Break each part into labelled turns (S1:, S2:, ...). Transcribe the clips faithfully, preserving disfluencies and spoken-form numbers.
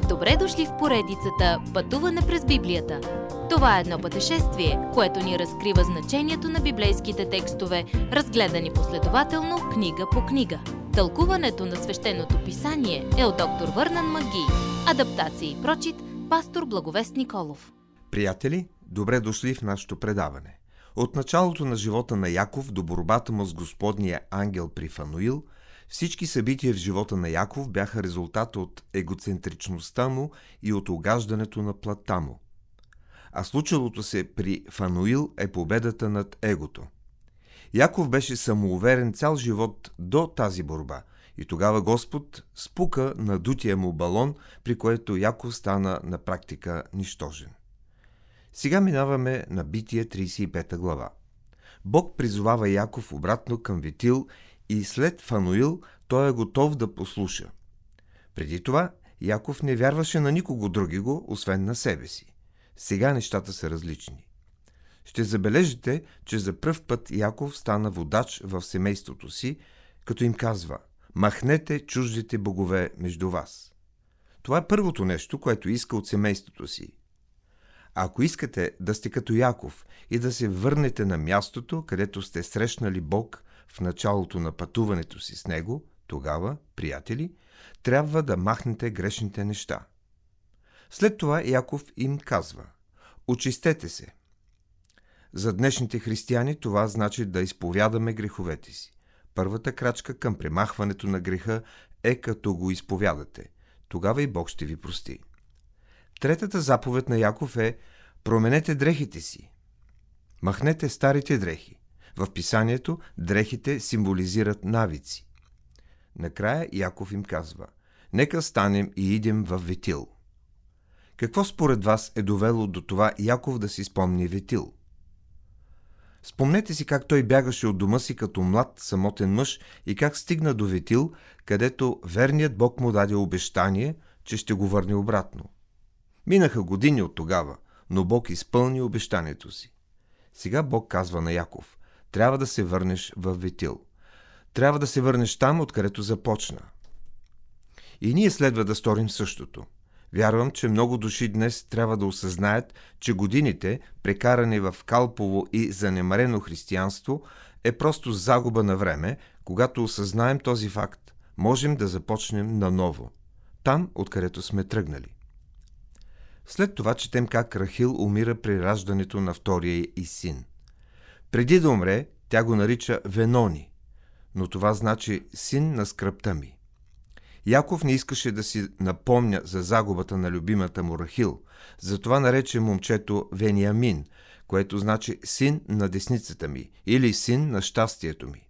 S1: Добре дошли в поредицата Пътуване през Библията. Това е едно пътешествие, което ни разкрива значението на библейските текстове, разгледани последователно книга по книга. Тълкуването на свещеното писание е от доктор Върнан Маги. Адаптация и прочит, пастор Благовест Николов.
S2: Приятели, добре дошли в нашето предаване. От началото на живота на Яков до борбата му с Господния ангел при Фануил, всички събития в живота на Яков бяха резултат от егоцентричността му и от угаждането на плътта му. А случилото се при Фануил е победата над егото. Яков беше самоуверен цял живот до тази борба и тогава Господ спука надутия му балон, при което Яков стана на практика нищожен. Сега минаваме на Битие тридесет и пета глава. Бог призовава Яков обратно към Витил и след Фануил той е готов да послуша. Преди това Яков не вярваше на никого другиго, освен на себе си. Сега нещата са различни. Ще забележите, че за пръв път Яков стана водач в семейството си, като им казва: „Махнете чуждите богове между вас“. Това е първото нещо, което иска от семейството си. А ако искате да сте като Яков и да се върнете на мястото, където сте срещнали Бог в началото на пътуването си с Него, тогава, приятели, трябва да махнете грешните неща. След това Яков им казва: „Очистете се“. За днешните християни това значи да изповядаме греховете си. Първата крачка към премахването на греха е като го изповядате. Тогава и Бог ще ви прости. Третата заповед на Яков е: „Променете дрехите си“. Махнете старите дрехи. В писанието дрехите символизират навици. Накрая Яков им казва: „Нека станем и идем в Витил“. Какво според вас е довело до това Яков да си спомни Витил? Спомнете си как той бягаше от дома си като млад самотен мъж и как стигна до Витил, където верният Бог му даде обещание, че ще го върне обратно. Минаха години от тогава, но Бог изпълни обещанието си. Сега Бог казва на Яков: „Трябва да се върнеш в Витил. Трябва да се върнеш там, откъдето започна“. И ние следва да сторим същото. Вярвам, че много души днес трябва да осъзнаят, че годините, прекарани в калпово и занемарено християнство, е просто загуба на време. Когато осъзнаем този факт, можем да започнем наново, там, откъдето сме тръгнали. След това четем как Рахил умира при раждането на втория й син. Преди да умре, тя го нарича Венони, но това значи син на скръбта ми. Яков не искаше да си напомня за загубата на любимата му Рахил, затова нарече момчето Вениамин, което значи син на десницата ми или син на щастието ми.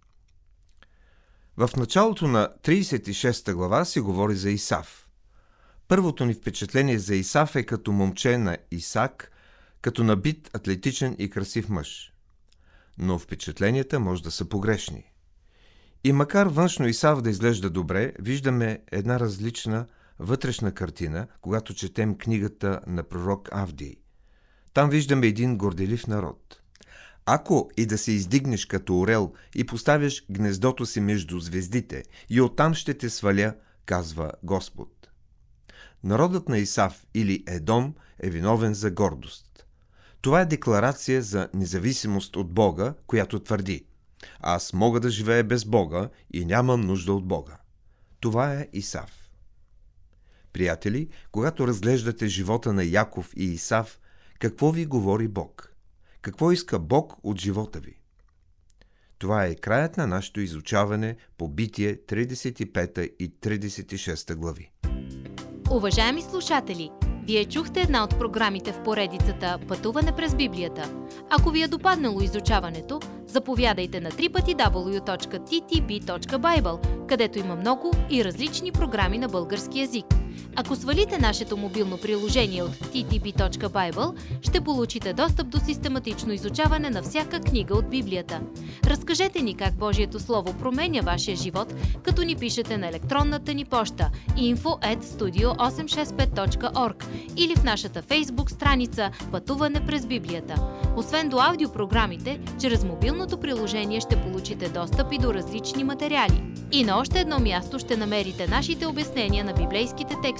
S2: В началото на тридесет и шеста глава се говори за Исав. Първото ни впечатление за Исав е като момче на Исак, като набит, атлетичен и красив мъж. Но впечатленията може да са погрешни. И макар външно Исав да изглежда добре, виждаме една различна вътрешна картина, когато четем книгата на пророк Авдий. Там виждаме един горделив народ. „Ако и да се издигнеш като орел и поставяш гнездото си между звездите, и оттам ще те сваля“, казва Господ. Народът на Исав или Едом е виновен за гордост. Това е декларация за независимост от Бога, която твърди: „Аз мога да живея без Бога и нямам нужда от Бога“. Това е Исав. Приятели, когато разглеждате живота на Яков и Исав, какво ви говори Бог? Какво иска Бог от живота ви? Това е краят на нашето изучаване по Битие тридесет и пета и тридесет и шеста глави.
S1: Уважаеми слушатели, Вие чухте една от програмите в поредицата Пътуване през Библията. Ако ви е допаднало изучаването, заповядайте на дабъл ю дабъл ю дабъл ю точка ти ти би точка байбъл, където има много и различни програми на български език. Ако свалите нашето мобилно приложение от ти ти би точка байбъл, ще получите достъп до систематично изучаване на всяка книга от Библията. Разкажете ни как Божието Слово променя вашия живот, като ни пишете на електронната ни поща инфо ет студио осем шест пет точка орг или в нашата Фейсбук страница Пътуване през Библията. Освен до аудиопрограмите, чрез мобилното приложение ще получите достъп и до различни материали. И на още едно място ще намерите нашите обяснения на библейските текстове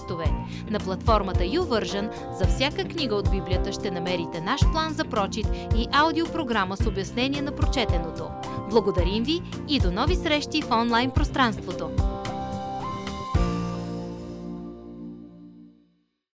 S1: текстове. На платформата YouVersion за всяка книга от Библията ще намерите наш план за прочит и аудиопрограма с обяснение на прочетеното. Благодарим ви и до нови срещи в онлайн пространството!